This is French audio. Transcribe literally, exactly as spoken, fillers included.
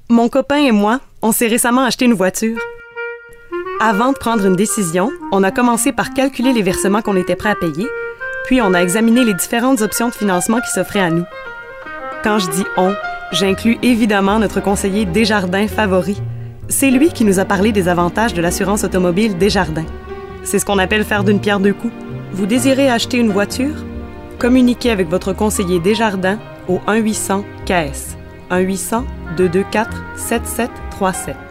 Mon copain et moi, on s'est récemment acheté une voiture. Avant de prendre une décision, on a commencé par calculer les versements qu'on était prêt à payer, puis on a examiné les différentes options de financement qui s'offraient à nous. Quand je dis « on », j'inclus évidemment notre conseiller Desjardins favori. C'est lui qui nous a parlé des avantages de l'assurance automobile Desjardins. C'est ce qu'on appelle faire d'une pierre deux coups. Vous désirez acheter une voiture? Communiquez avec votre conseiller Desjardins au un huit cents C A E S. un huit cents, deux deux quatre, sept sept trois sept.